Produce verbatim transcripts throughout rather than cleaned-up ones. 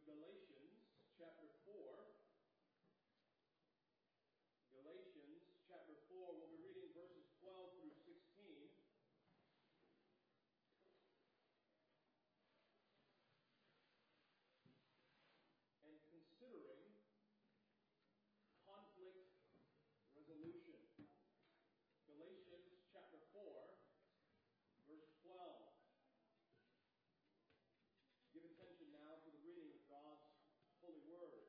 Galatians chapter four. Galatians chapter four, we'll be reading verses twelve through sixteen. And considering conflict resolution. Galatians chapter four, verse twelve. Give attention now to the reading of God's holy word.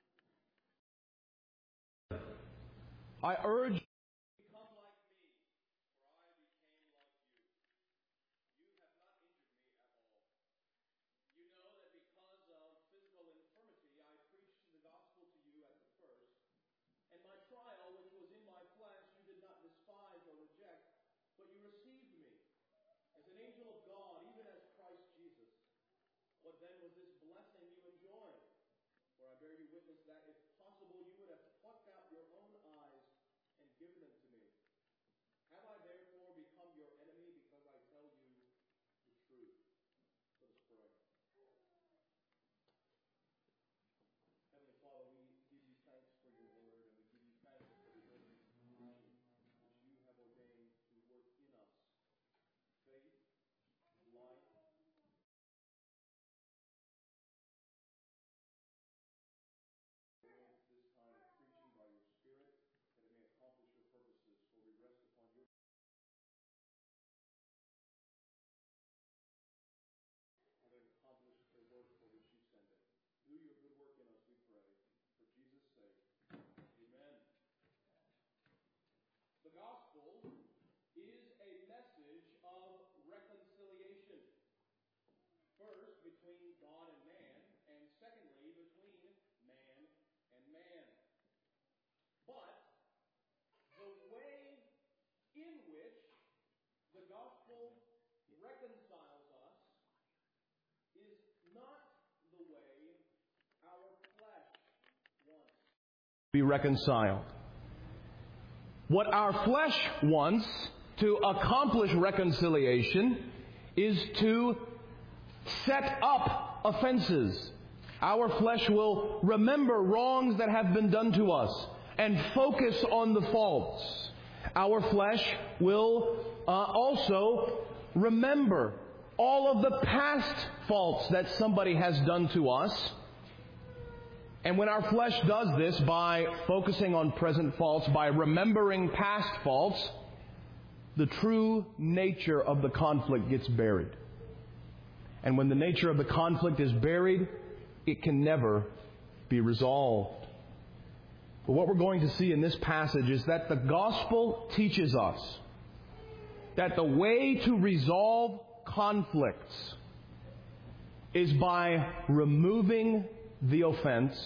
I urge you to become like me, for I became like you. You have not injured me at all. You know that because of physical infirmity, I preached the gospel to you at the first, and my trial, which was in my flesh, you did not despise or reject, but you received me as an angel of God, even as Christ Jesus. What then was this blessing you enjoyed? For I bear you witness that, if possible, you would have plucked out your own eyes and given them to me. Have I therefore become your enemy because I tell you the truth? Let us pray. Heavenly Father, we give you thanks for your word, and we give you thanks for the word which you have ordained to work in us. Faith, life, this time of preaching by your Spirit, that it may accomplish your purposes, for we rest upon your having accomplished the work for which you sent it. Do your good work in us, we pray, for Jesus' sake. Amen. The gospel is a message of reconciliation. First, between God and man, and secondly, between man and man. But the way in which the gospel reconciles us is not the way our flesh wants to be reconciled. What our flesh wants to accomplish reconciliation is to set up offenses. Our flesh will remember wrongs that have been done to us and focus on the faults. Our flesh will uh, also remember all of the past faults that somebody has done to us. And when our flesh does this by focusing on present faults, by remembering past faults, the true nature of the conflict gets buried. And when the nature of the conflict is buried, it can never be resolved. But what we're going to see in this passage is that the gospel teaches us that the way to resolve conflicts is by removing the offense,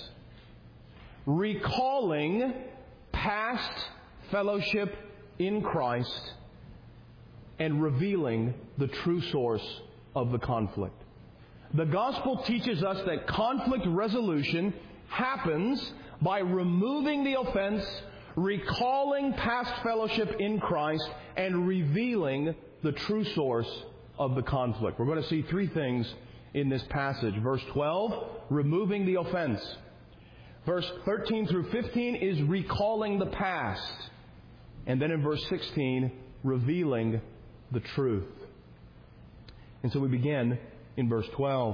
recalling past fellowship in Christ, and revealing the true source of the conflict. The gospel teaches us that conflict resolution happens by removing the offense, recalling past fellowship in Christ, and revealing the true source of the conflict. We're going to see three things in this passage. Verse twelve, removing the offense. Verse thirteen through fifteen is recalling the past. And then in verse sixteen, revealing the truth. And so we begin in verse twelve.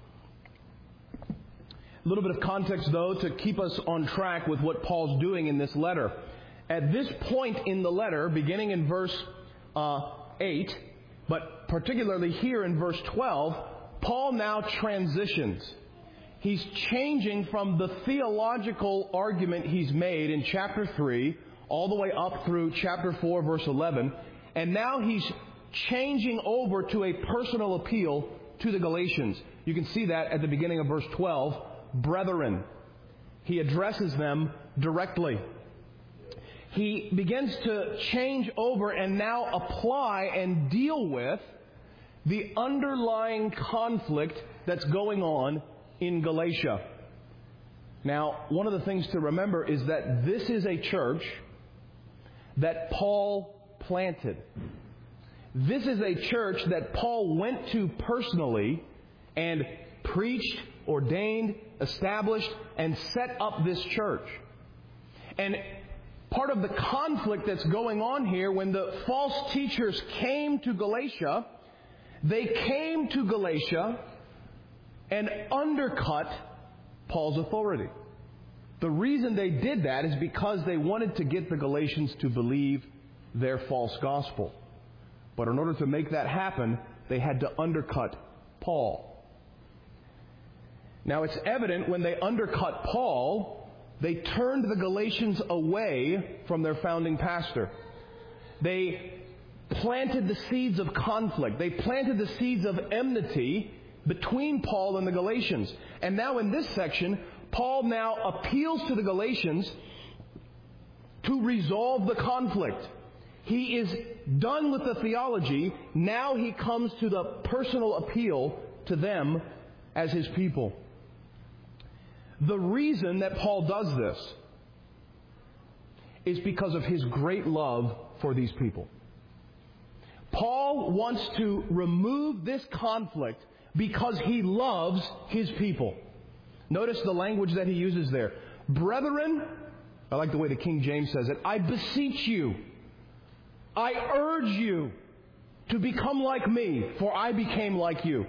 A little bit of context, though, to keep us on track with what Paul's doing in this letter. At this point in the letter, beginning in verse uh, eight, but particularly here in verse twelve, Paul now transitions. He's changing from the theological argument he's made in chapter three all the way up through chapter four, verse eleven, and now he's changing over to a personal appeal to the Galatians. You can see that at the beginning of verse twelve. Brethren. He addresses them directly. He begins to change over and now apply and deal with the underlying conflict that's going on in Galatia. Now, one of the things to remember is that this is a church that Paul planted. This is a church that Paul went to personally and preached, ordained, established, and set up this church. And part of the conflict that's going on here, when the false teachers came to Galatia, they came to Galatia and undercut Paul's authority. The reason they did that is because they wanted to get the Galatians to believe their false gospel. But in order to make that happen, they had to undercut Paul. Now it's evident when they undercut Paul, they turned the Galatians away from their founding pastor. They planted the seeds of conflict. They planted the seeds of enmity between Paul and the Galatians. And now in this section, Paul now appeals to the Galatians to resolve the conflict. He is done with the theology. Now he comes to the personal appeal to them as his people. The reason that Paul does this is because of his great love for these people. Paul wants to remove this conflict because he loves his people. Notice the language that he uses there. Brethren, I like the way the King James says it, I beseech you, I urge you to become like me, for I became like you.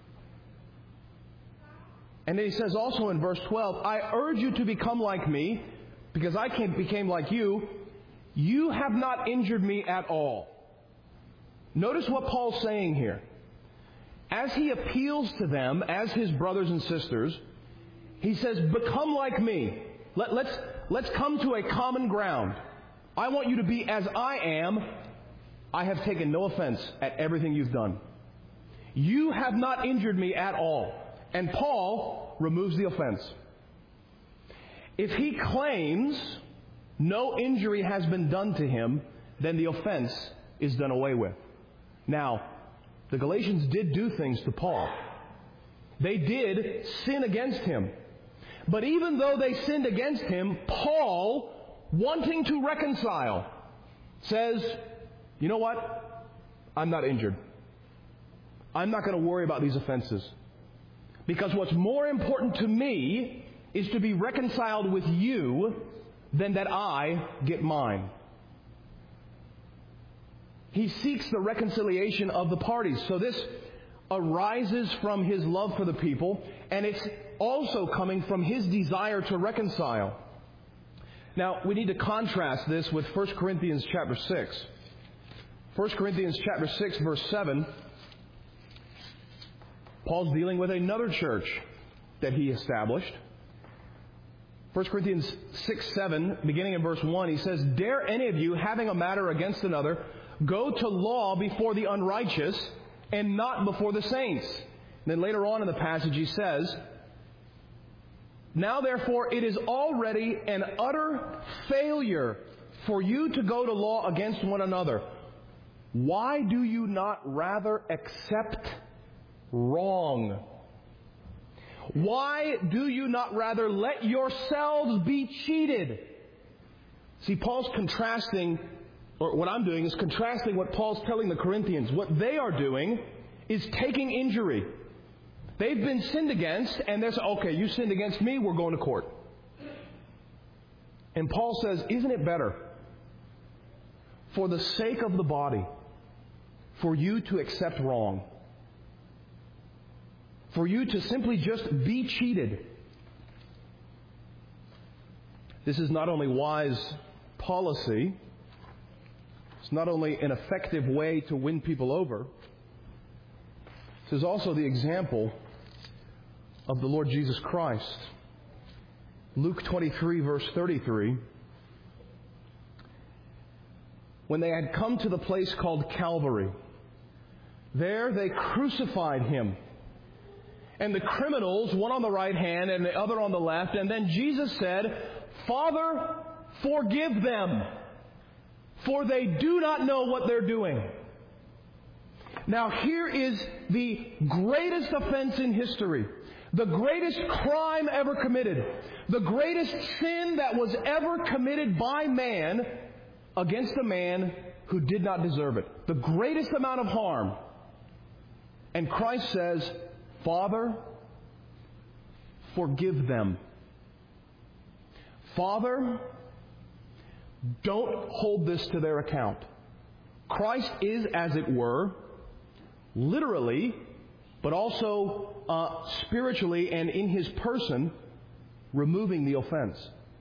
And then he says also in verse twelve, I urge you to become like me, because I became like you. You have not injured me at all. Notice what Paul's saying here. As he appeals to them as his brothers and sisters, he says, become like me. Let, let's, let's come to a common ground. I want you to be as I am. I have taken no offense at everything you've done. You have not injured me at all. And Paul removes the offense. If he claims no injury has been done to him, then the offense is done away with. Now, the Galatians did do things to Paul. They did sin against him. But even though they sinned against him, Paul, wanting to reconcile, says, you know what? I'm not injured. I'm not going to worry about these offenses. Because what's more important to me is to be reconciled with you than that I get mine. He seeks the reconciliation of the parties. So this arises from his love for the people, and it's also coming from his desire to reconcile. Now, we need to contrast this with First Corinthians chapter six. First Corinthians chapter six, verse seven. Paul's dealing with another church that he established. First Corinthians six, seven, beginning in verse one, he says, dare any of you, having a matter against another, go to law before the unrighteous and not before the saints. And then later on in the passage he says, now therefore it is already an utter failure for you to go to law against one another. Why do you not rather accept wrong? Why do you not rather let yourselves be cheated? See, Paul's contrasting, or what I'm doing is contrasting what Paul's telling the Corinthians. What they are doing is taking injury. They've been sinned against, and they're saying, okay, you sinned against me, we're going to court. And Paul says, isn't it better, for the sake of the body, for you to accept wrong? For you to simply just be cheated. This is not only wise policy, it's not only an effective way to win people over, this is also the example of the Lord Jesus Christ. Luke twenty-three, verse thirty-three. When they had come to the place called Calvary, there they crucified him. And the criminals, one on the right hand and the other on the left. And then Jesus said, Father, forgive them, for they do not know what they're doing. Now here is the greatest offense in history. The greatest crime ever committed. The greatest sin that was ever committed by man against a man who did not deserve it. The greatest amount of harm. And Christ says, Father, forgive them. Father, don't hold this to their account. Christ is, as it were, literally, but also uh, spiritually and in His person, removing the offense.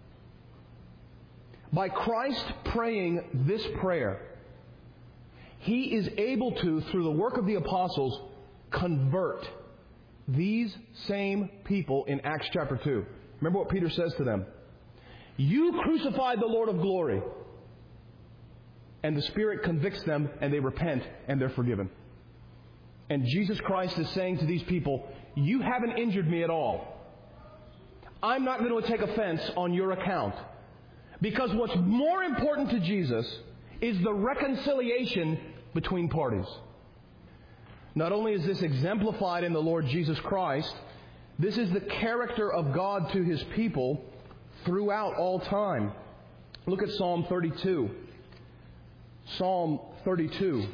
By Christ praying this prayer, He is able to, through the work of the apostles, convert these same people in Acts chapter two. Remember what Peter says to them. You crucified the Lord of glory. And the Spirit convicts them and they repent and they're forgiven. And Jesus Christ is saying to these people, you haven't injured me at all. I'm not going to take offense on your account. Because what's more important to Jesus is the reconciliation between parties. Not only is this exemplified in the Lord Jesus Christ, this is the character of God to His people throughout all time. Look at Psalm thirty-two. Psalm thirty-two,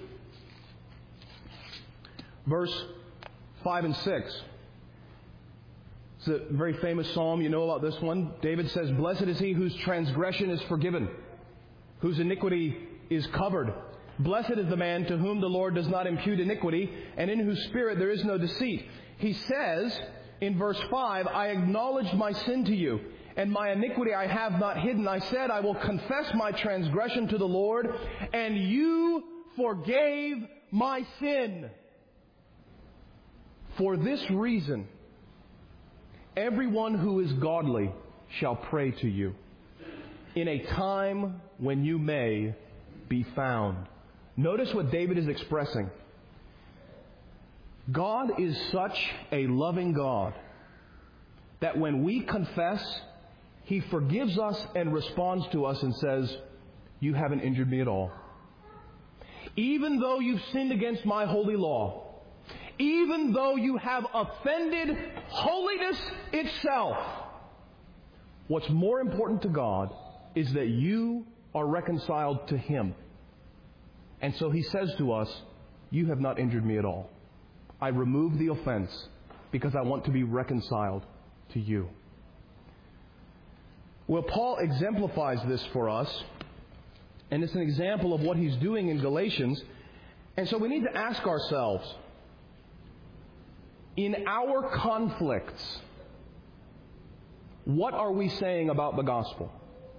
verse five and six. It's a very famous psalm. You know about this one. David says, blessed is he whose transgression is forgiven, whose iniquity is covered. Blessed is the man to whom the Lord does not impute iniquity, and in whose spirit there is no deceit. He says in verse five, I acknowledged my sin to you, and my iniquity I have not hidden. I said, I will confess my transgression to the Lord, and you forgave my sin. For this reason, everyone who is godly shall pray to you in a time when you may be found. Notice what David is expressing. God is such a loving God that when we confess, He forgives us and responds to us and says, you haven't injured me at all. Even though you've sinned against my holy law, even though you have offended holiness itself, what's more important to God is that you are reconciled to Him. And so He says to us, you have not injured me at all. I remove the offense because I want to be reconciled to you. Well, Paul exemplifies this for us, and it's an example of what he's doing in Galatians. And so we need to ask ourselves, in our conflicts, what are we saying about the gospel?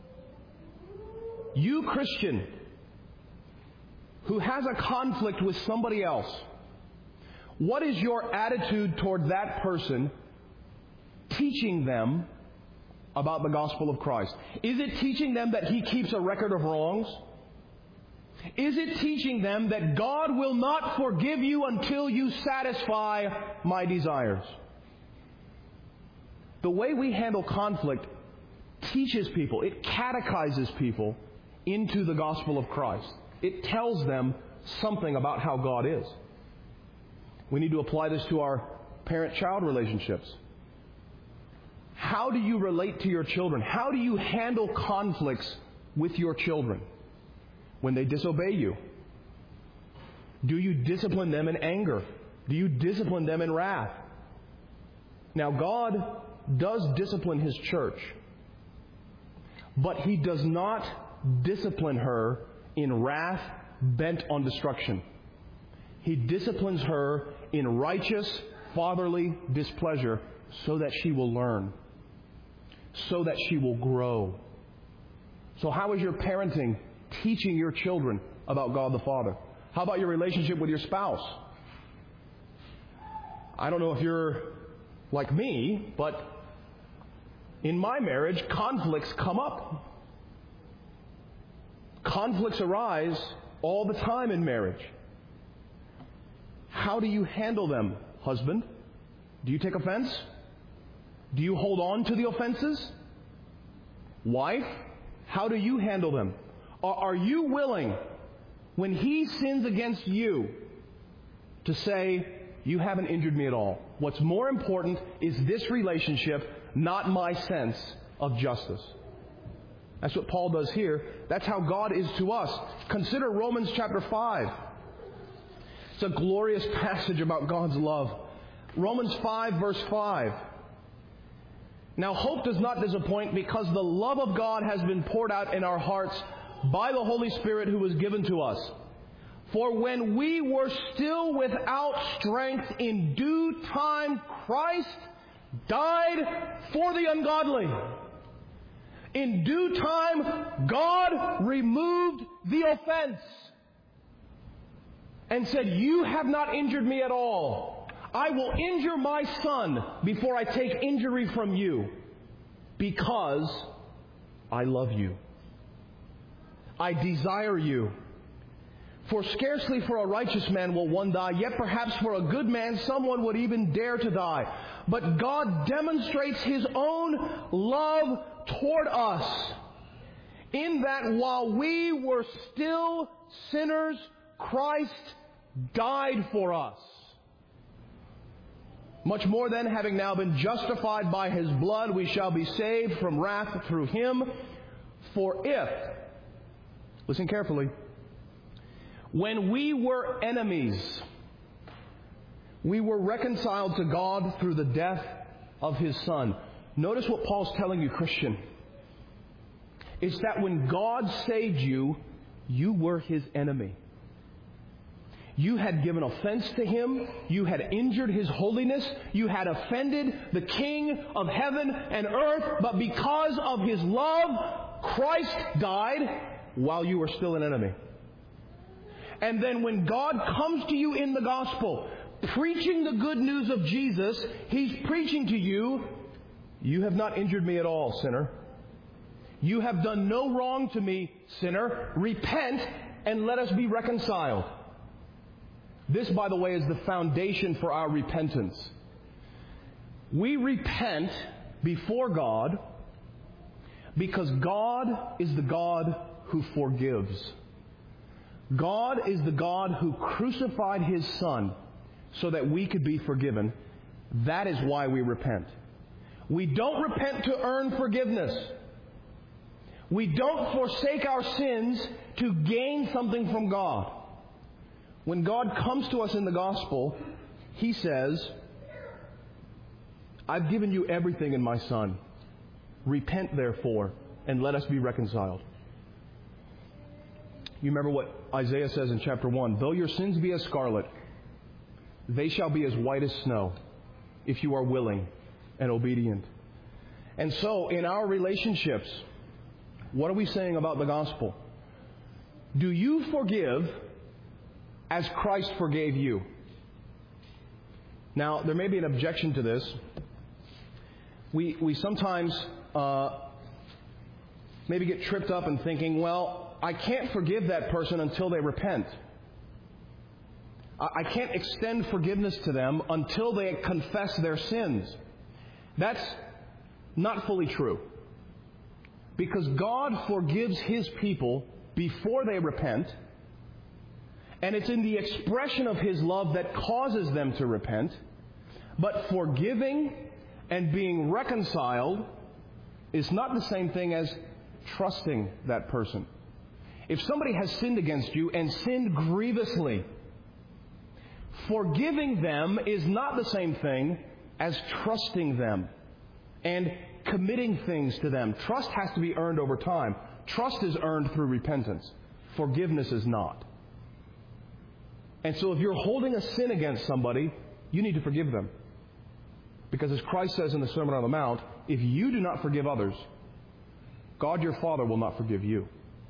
You, Christian, who has a conflict with somebody else, what is your attitude toward that person, teaching them about the gospel of Christ? Is it teaching them that He keeps a record of wrongs? Is it teaching them that God will not forgive you until you satisfy my desires? The way we handle conflict teaches people, it catechizes people into the gospel of Christ. It tells them something about how God is. We need to apply this to our parent-child relationships. How do you relate to your children? How do you handle conflicts with your children when they disobey you? Do you discipline them in anger? Do you discipline them in wrath? Now, God does discipline His church, but He does not discipline her in wrath bent on destruction. He disciplines her in righteous, fatherly displeasure so that she will learn, so that she will grow. So how is your parenting teaching your children about God the Father? How about your relationship with your spouse? I don't know if you're like me, but in my marriage, conflicts come up. Conflicts arise all the time in marriage. How do you handle them, husband? Do you take offense? Do you hold on to the offenses? Wife, how do you handle them? Are you willing, when he sins against you, to say, you haven't injured me at all? What's more important is this relationship, not my sense of justice. That's what Paul does here. That's how God is to us. Consider Romans chapter five. It's a glorious passage about God's love. Romans five verse five. Now, hope does not disappoint because the love of God has been poured out in our hearts by the Holy Spirit who was given to us. For when we were still without strength, in due time Christ died for the ungodly. In due time, God removed the offense and said, you have not injured me at all. I will injure my son before I take injury from you, because I love you. I desire you. For scarcely for a righteous man will one die, yet perhaps for a good man someone would even dare to die. But God demonstrates His own love toward us, in that while we were still sinners, Christ died for us. Much more then, having now been justified by His blood, we shall be saved from wrath through Him. For if, listen carefully, when we were enemies, we were reconciled to God through the death of His Son. Notice what Paul's telling you, Christian. It's that when God saved you, you were His enemy. You had given offense to Him. You had injured His holiness. You had offended the King of heaven and earth. But because of His love, Christ died while you were still an enemy. And then when God comes to you in the gospel, preaching the good news of Jesus, He's preaching to you, you have not injured me at all, sinner. You have done no wrong to me, sinner. Repent and let us be reconciled. This, by the way, is the foundation for our repentance. We repent before God because God is the God who forgives. God is the God who crucified His Son so that we could be forgiven. That is why we repent. We don't repent to earn forgiveness. We don't forsake our sins to gain something from God. When God comes to us in the gospel, He says, I've given you everything in my Son. Repent, therefore, and let us be reconciled. You remember what Isaiah says in chapter one, though your sins be as scarlet, they shall be as white as snow, if you are willing and obedient. And so, in our relationships, what are we saying about the gospel? Do you forgive as Christ forgave you? Now, there may be an objection to this. We we sometimes uh, maybe get tripped up in thinking, well, I can't forgive that person until they repent. I, I can't extend forgiveness to them until they confess their sins. That's not fully true. Because God forgives His people before they repent, and it's in the expression of His love that causes them to repent. But forgiving and being reconciled is not the same thing as trusting that person. If somebody has sinned against you and sinned grievously, forgiving them is not the same thing as trusting them and committing things to them. Trust has to be earned over time. Trust is earned through repentance. Forgiveness is not. And so if you're holding a sin against somebody, you need to forgive them. Because as Christ says in the Sermon on the Mount, if you do not forgive others, God your Father will not forgive you.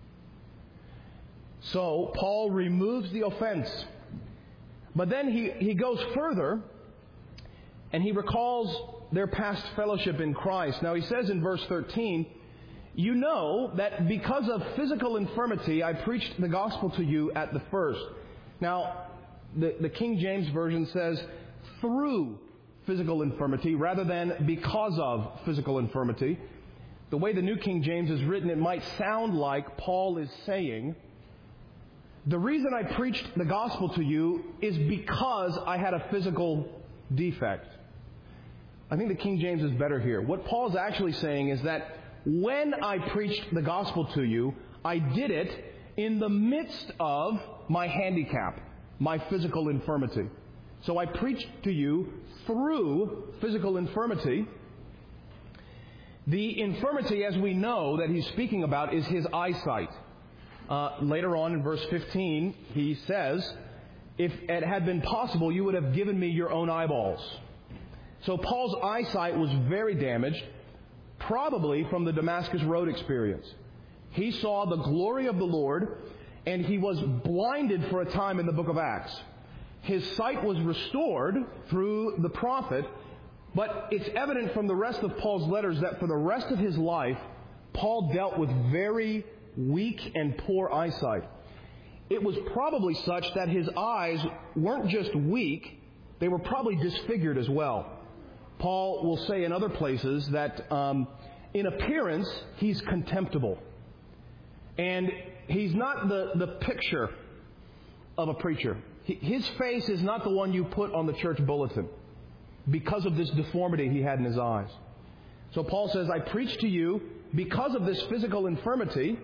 So Paul removes the offense. But then he, he goes further and he recalls their past fellowship in Christ. Now he says in verse thirteen, you know that because of physical infirmity I preached the gospel to you at the first. Now, the, the King James Version says through physical infirmity rather than because of physical infirmity. The way the New King James is written, it might sound like Paul is saying, the reason I preached the gospel to you is because I had a physical defect. I think the King James is better here. What Paul's actually saying is that when I preached the gospel to you, I did it in the midst of my handicap, my physical infirmity. So I preached to you through physical infirmity. The infirmity, as we know, that he's speaking about is his eyesight. Uh, later on in verse fifteen, he says, if it had been possible, you would have given me your own eyeballs. So Paul's eyesight was very damaged, probably from the Damascus Road experience. He saw the glory of the Lord, and he was blinded for a time in the book of Acts. His sight was restored through the prophet, but it's evident from the rest of Paul's letters that for the rest of his life, Paul dealt with very weak and poor eyesight. It was probably such that his eyes weren't just weak, they were probably disfigured as well. Paul will say in other places that um, in appearance, he's contemptible. And he's not the, the picture of a preacher. His face is not the one you put on the church bulletin because of this deformity he had in his eyes. So Paul says, I preach to you because of this physical infirmity,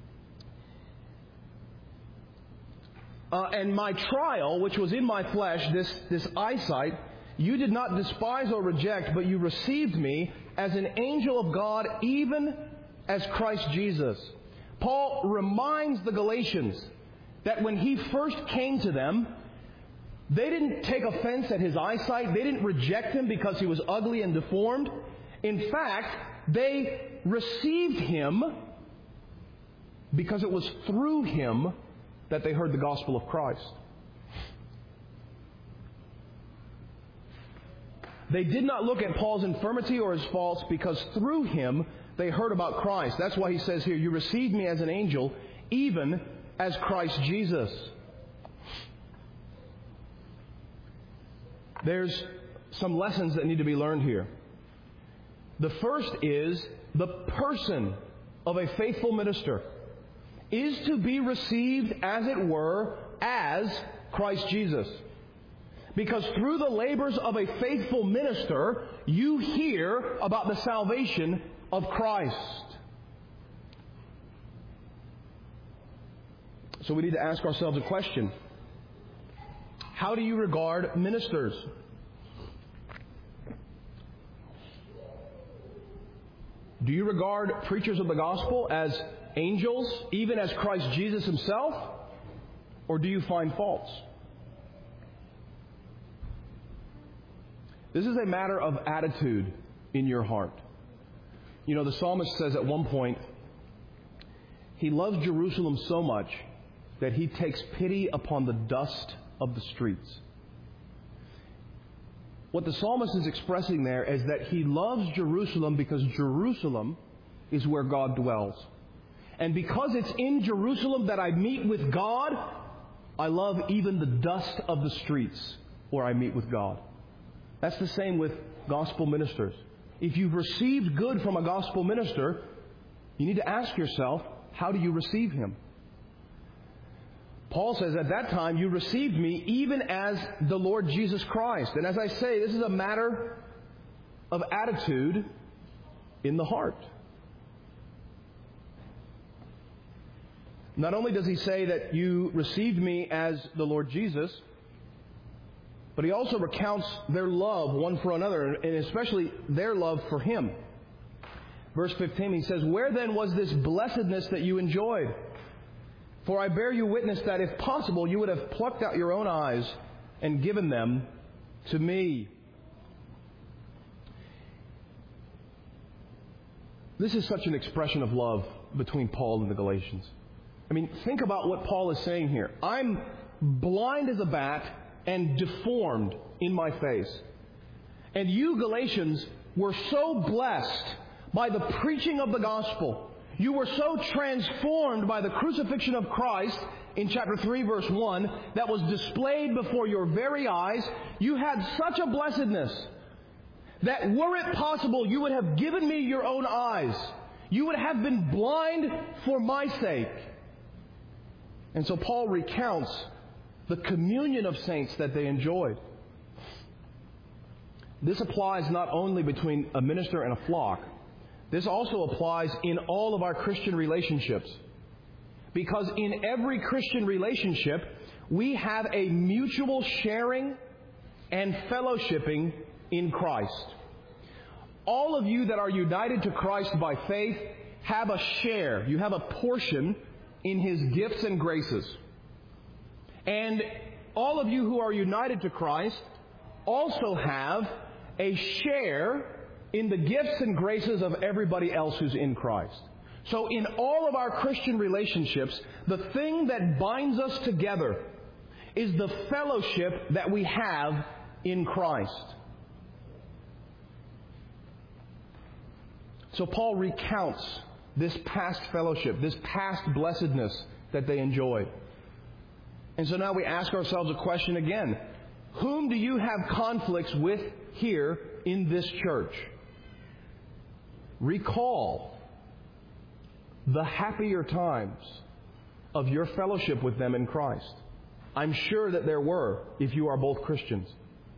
uh, and my trial, which was in my flesh, this, this eyesight, you did not despise or reject, but you received me as an angel of God, even as Christ Jesus. Paul reminds the Galatians that when he first came to them, they didn't take offense at his eyesight. They didn't reject him because he was ugly and deformed. In fact, they received him because it was through him that they heard the gospel of Christ. They did not look at Paul's infirmity or his faults because through him they heard about Christ. That's why he says here, you received me as an angel, even as Christ Jesus. There's some lessons that need to be learned here. The first is the person of a faithful minister is to be received, as it were, as Christ Jesus. Because through the labors of a faithful minister, you hear about the salvation of Christ. So we need to ask ourselves a question. How do you regard ministers? Do you regard preachers of the gospel as angels, even as Christ Jesus himself? Or do you find faults? This is a matter of attitude in your heart. You know, the psalmist says at one point, he loves Jerusalem so much that he takes pity upon the dust of the streets. What the psalmist is expressing there is that he loves Jerusalem because Jerusalem is where God dwells. And because it's in Jerusalem that I meet with God, I love even the dust of the streets where I meet with God. That's the same with gospel ministers. If you've received good from a gospel minister, you need to ask yourself, how do you receive him? Paul says, at that time you received me even as the Lord Jesus Christ. And as I say, this is a matter of attitude in the heart. Not only does he say that you received me as the Lord Jesus, but he also recounts their love one for another, and especially their love for him. Verse fifteen, he says, where then was this blessedness that you enjoyed? For I bear you witness that if possible, you would have plucked out your own eyes and given them to me. This is such an expression of love between Paul and the Galatians. I mean, think about what Paul is saying here. I'm blind as a bat and deformed in my face. And you, Galatians, were so blessed by the preaching of the gospel. You were so transformed by the crucifixion of Christ in chapter three, verse one, that was displayed before your very eyes. You had such a blessedness that were it possible, you would have given me your own eyes. You would have been blind for my sake. And so Paul recounts the communion of saints that they enjoyed. This applies not only between a minister and a flock. This also applies in all of our Christian relationships. Because in every Christian relationship, we have a mutual sharing and fellowshipping in Christ. all of you that are united to Christ by faith have a share, you have a portion in His gifts and graces. And all of you who are united to Christ also have a share in the gifts and graces of everybody else who's in Christ. So in all of our Christian relationships, the thing that binds us together is the fellowship that we have in Christ. So Paul recounts this past fellowship, this past blessedness that they enjoyed. And so now we ask ourselves a question again. Whom do you have conflicts with here in this church? Recall the happier times of your fellowship with them in Christ. I'm sure that there were, if you are both Christians.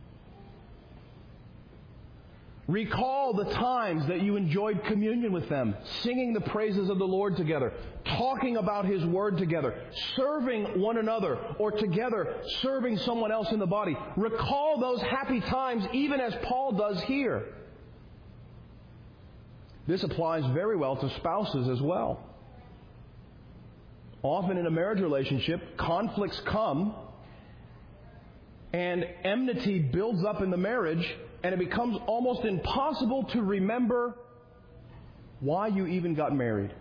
Recall the times that you enjoyed communion with them, singing the praises of the Lord together, talking about His Word together, serving one another, or together serving someone else in the body. Recall those happy times, even as Paul does here. This applies very well to spouses as well. Often in a marriage relationship, conflicts come and enmity builds up in the marriage, and it becomes almost impossible to remember why you even got married.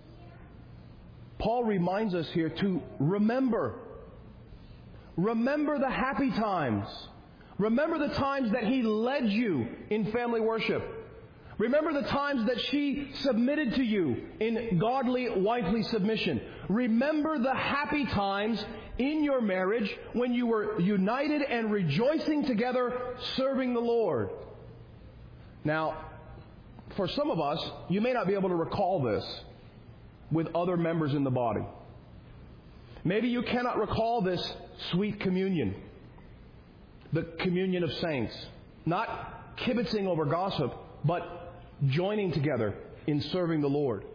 Paul reminds us here to remember. Remember the happy times. Remember the times that He led you in family worship. Remember the times that she submitted to you in godly wifely submission. Remember the happy times in your marriage when you were united and rejoicing together, serving the Lord. Now, for some of us, you may not be able to recall this with other members in the body. Maybe you cannot recall this sweet communion, the communion of saints. Not kibitzing over gossip, but joining together in serving the Lord.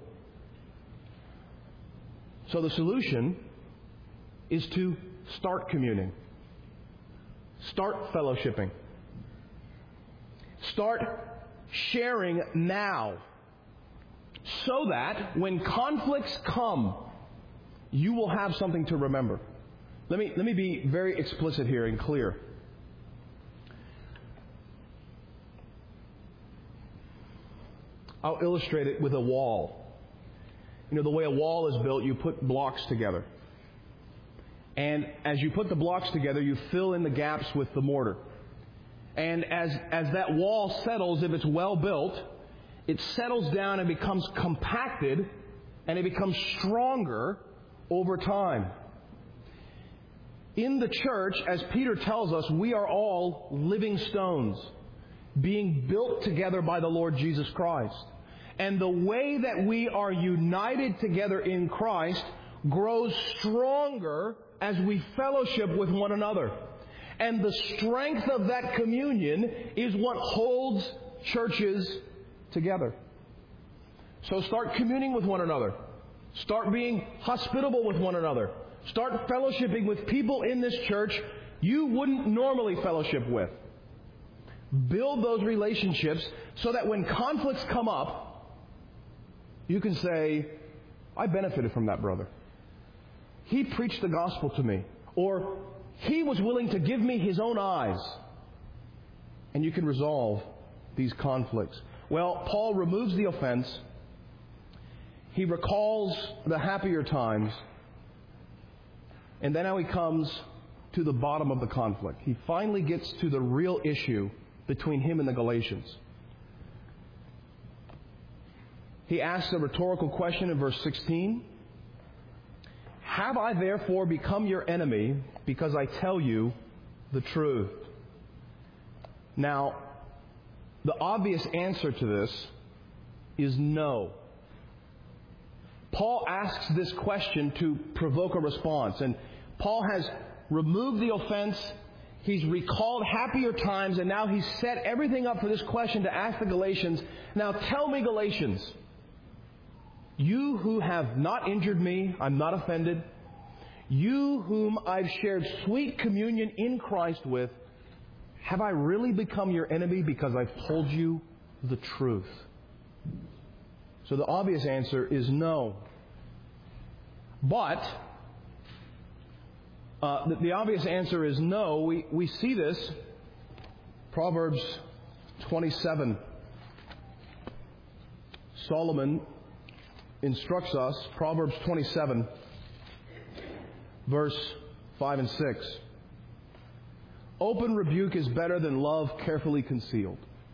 So the solution is to start communing. Start fellowshipping. Start sharing now, so that when conflicts come, you will have something to remember. Let me, let me be very explicit here and clear. I'll illustrate it with a wall. You know, the way a wall is built, you put blocks together. And as you put the blocks together, you fill in the gaps with the mortar. And as, as that wall settles, if it's well built, it settles down and becomes compacted, and it becomes stronger over time. In the church, as Peter tells us, we are all living stones, being built together by the Lord Jesus Christ. And the way that we are united together in Christ grows stronger as we fellowship with one another. And the strength of that communion is what holds churches together. So start communing with one another. Start being hospitable with one another. Start fellowshipping with people in this church you wouldn't normally fellowship with. Build those relationships so that when conflicts come up, you can say, I benefited from that brother. He preached the gospel to me. Or he was willing to give me his own eyes. And you can resolve these conflicts. Well, Paul removes the offense. He recalls the happier times. And then now he comes to the bottom of the conflict. He finally gets to the real issue between him and the Galatians. He asks a rhetorical question in verse sixteen. Have I therefore become your enemy because I tell you the truth? Now, the obvious answer to this is no. Paul asks this question to provoke a response. And Paul has removed the offense. He's recalled happier times. And now he's set everything up for this question to ask the Galatians. Now tell me, Galatians, you who have not injured me, I'm not offended. You whom I've shared sweet communion in Christ with, have I really become your enemy because I've told you the truth? So the obvious answer is no. But uh, the, the obvious answer is no. We, we see this. Proverbs twenty-seven. Solomon instructs us, Proverbs twenty-seven, verse five and six. Open rebuke is better than love carefully concealed.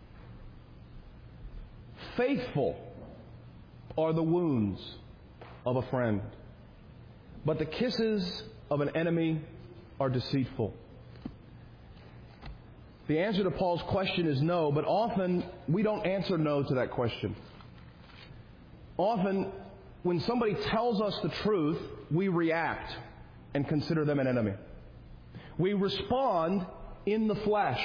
Faithful are the wounds of a friend, but the kisses of an enemy are deceitful. The answer to Paul's question is no, but often we don't answer no to that question. Often, when somebody tells us the truth, we react and consider them an enemy. We respond in the flesh.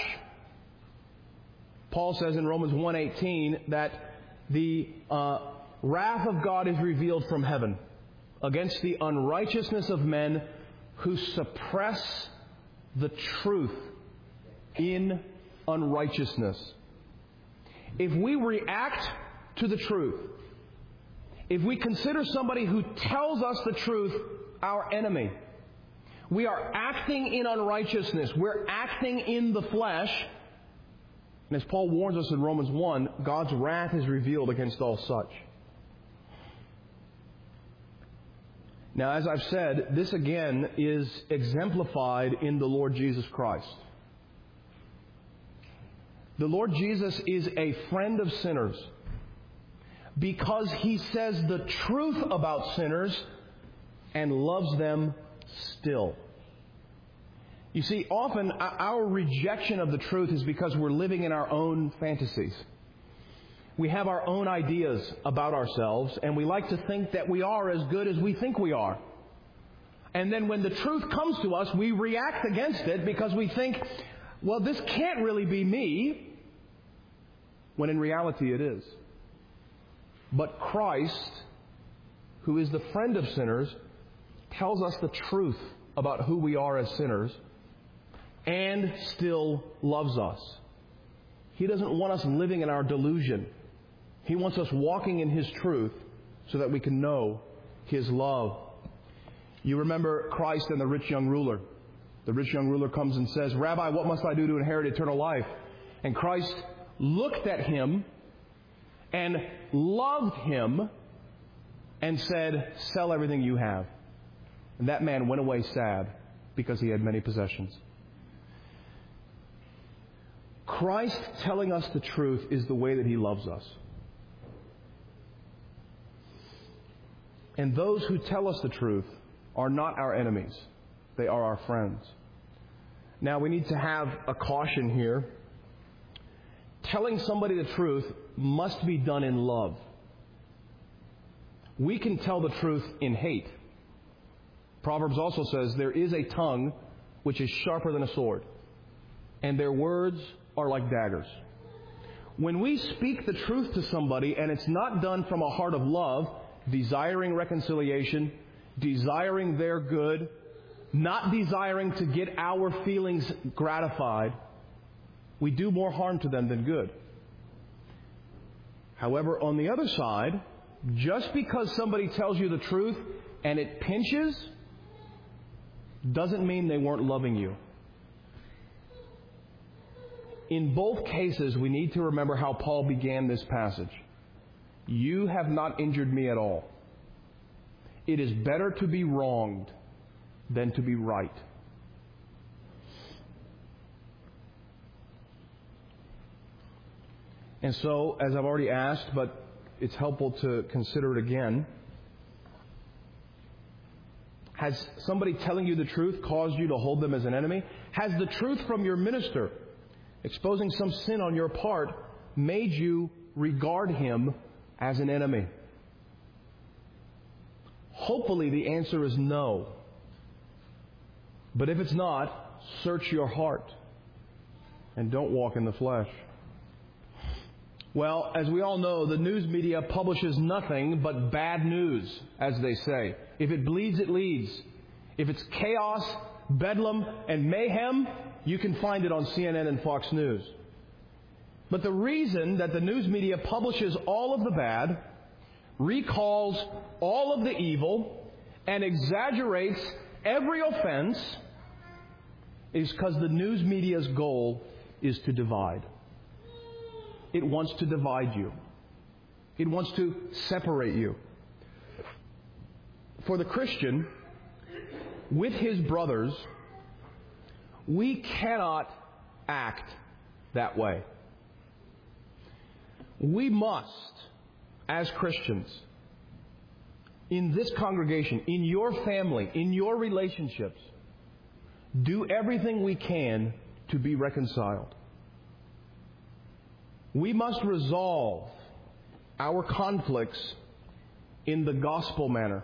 Paul says in Romans one eighteen that the uh, wrath of God is revealed from heaven against the unrighteousness of men who suppress the truth in unrighteousness. If we react to the truth, if we consider somebody who tells us the truth our enemy, we are acting in unrighteousness. We're acting in the flesh. And as Paul warns us in Romans one, God's wrath is revealed against all such. Now, as I've said, this again is exemplified in the Lord Jesus Christ. The Lord Jesus is a friend of sinners because He says the truth about sinners and loves them still. You see, often our rejection of the truth is because we're living in our own fantasies. We have our own ideas about ourselves, and we like to think that we are as good as we think we are. And then when the truth comes to us, we react against it because we think, well, this can't really be me, when in reality it is. But Christ, who is the friend of sinners, tells us the truth about who we are as sinners and still loves us. He doesn't want us living in our delusion. He wants us walking in His truth so that we can know His love. You remember Christ and the rich young ruler. The rich young ruler comes and says, Rabbi, what must I do to inherit eternal life? And Christ looked at him and loved him and said, sell everything you have. And that man went away sad because he had many possessions. Christ telling us the truth is the way that He loves us. And those who tell us the truth are not our enemies. They are our friends. Now, we need to have a caution here. Telling somebody the truth must be done in love. We can tell the truth in hate. Proverbs also says there is a tongue which is sharper than a sword, and their words are like daggers. When we speak the truth to somebody and it's not done from a heart of love, desiring reconciliation, desiring their good, not desiring to get our feelings gratified, we do more harm to them than good. However, on the other side, just because somebody tells you the truth and it pinches, doesn't mean they weren't loving you. In both cases, we need to remember how Paul began this passage. You have not injured me at all. It is better to be wronged than to be right. And so, as I've already asked, but it's helpful to consider it again, has somebody telling you the truth caused you to hold them as an enemy? Has the truth from your minister, exposing some sin on your part, made you regard him as an enemy? Hopefully the answer is no. But if it's not, search your heart and don't walk in the flesh. Well, as we all know, the news media publishes nothing but bad news, as they say. If it bleeds, it leads. If it's chaos, bedlam, and mayhem, you can find it on C N N and Fox News. But the reason that the news media publishes all of the bad, recalls all of the evil, and exaggerates every offense is because the news media's goal is to divide. It wants to divide you. It wants to separate you. For the Christian, with his brothers, we cannot act that way. We must, as Christians, in this congregation, in your family, in your relationships, do everything we can to be reconciled. We must resolve our conflicts in the gospel manner,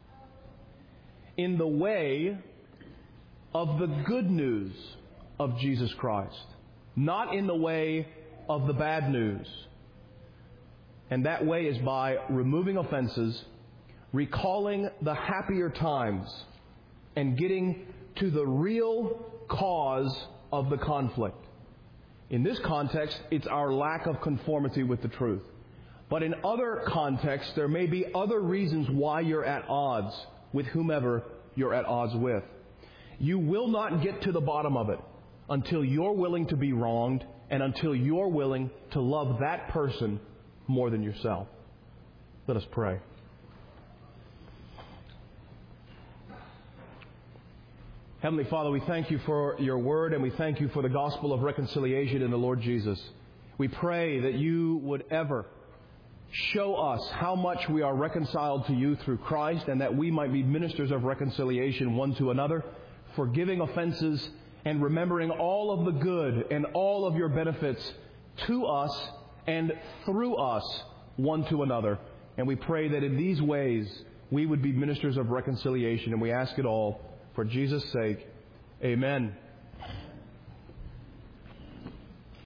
in the way of the good news of Jesus Christ, not in the way of the bad news. And that way is by removing offenses, recalling the happier times, and getting to the real cause of the conflict. In this context, it's our lack of conformity with the truth. But in other contexts, there may be other reasons why you're at odds with whomever you're at odds with. You will not get to the bottom of it until you're willing to be wronged and until you're willing to love that person more than yourself. Let us pray. Heavenly Father, we thank you for your word, and we thank you for the gospel of reconciliation in the Lord Jesus. We pray that you would ever show us how much we are reconciled to you through Christ, and that we might be ministers of reconciliation one to another, forgiving offenses and remembering all of the good and all of your benefits to us and through us one to another. And we pray that in these ways we would be ministers of reconciliation, and we ask it all for Jesus' sake. Amen.